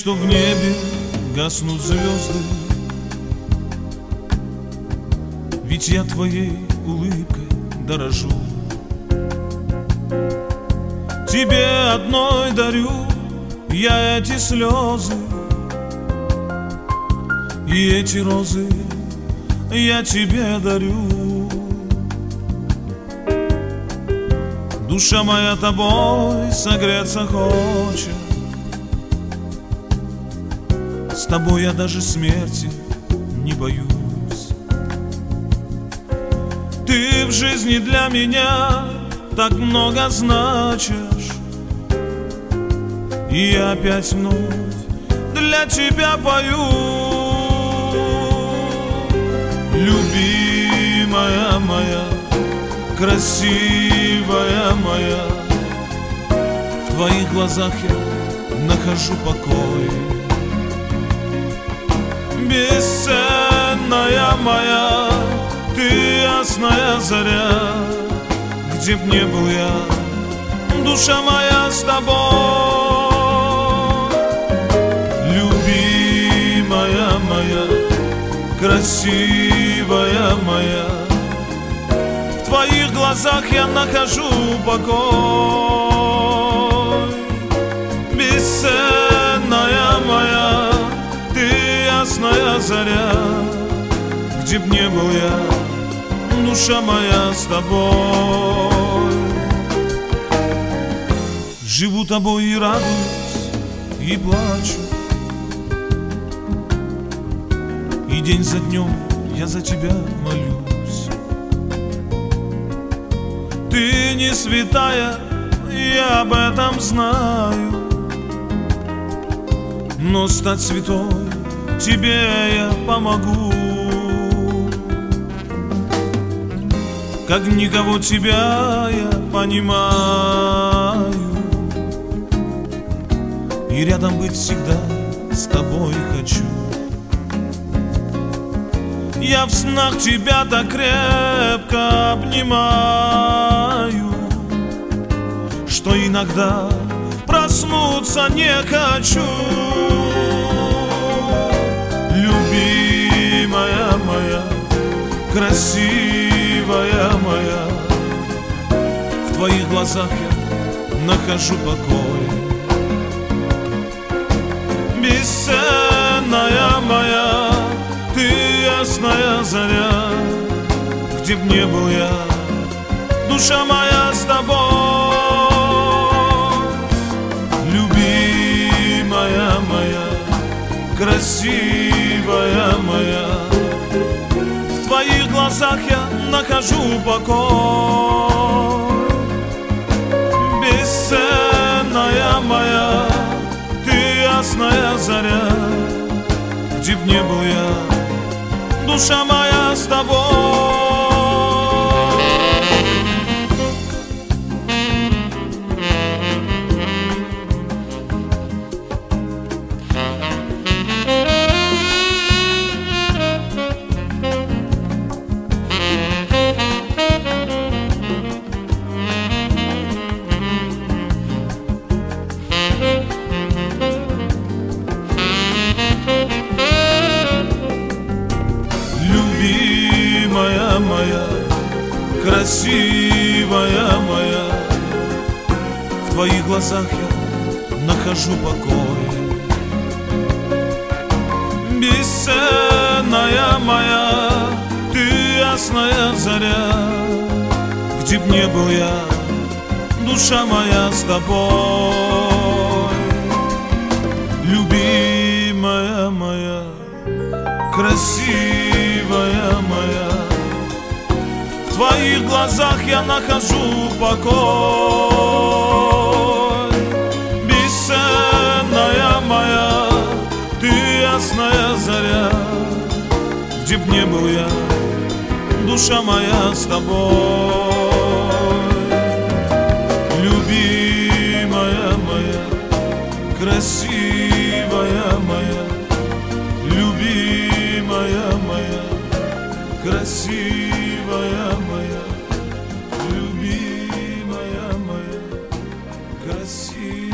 что в небе гаснут звезды, ведь я твоей улыбкой дорожу. Тебе одной дарю я эти слезы, и эти розы я тебе дарю. Душа моя тобой согреться хочет, с тобой я даже смерти не боюсь. Ты в жизни для меня так много значишь, и я опять вновь для тебя пою. Любимая моя, красивая моя, в твоих глазах я нахожу покой. Бесценная моя, ты ясная заря, где б не был я, душа моя с тобой. Любимая моя, красивая моя, в твоих глазах я нахожу покой. Бесценная моя, ты ясная заря, где б не был я, душа моя с тобой. Живу тобой и радуюсь, и плачу, и день за днем я за тебя молюсь. Ты не святая, я об этом знаю, но стать святой тебе я помогу. Как никого тебя я понимаю, и рядом быть всегда с тобой хочу. Я в снах тебя так крепко обнимаю, что иногда проснуться не хочу. Любимая моя, красивая моя, в твоих глазах я нахожу покой. Бесценная моя, ты ясная заря, где б не был я, душа моя с тобой. Любимая моя, красивая моя, в твоих глазах я нахожу покой. Бесценная моя, ты ясная заря, где б не был я, душа моя с тобой. Любимая моя, красивая моя, в твоих глазах я нахожу покой. Бесценная моя, ты ясная заря, где б не был я, душа моя с тобой. Любимая моя, красивая моя, в твоих глазах я нахожу покой. Бесценная моя, ты ясная заря, где б не был я, душа моя с тобой. Любимая моя, красивая моя, любимая моя, красивая моя, любимая моя, красивая.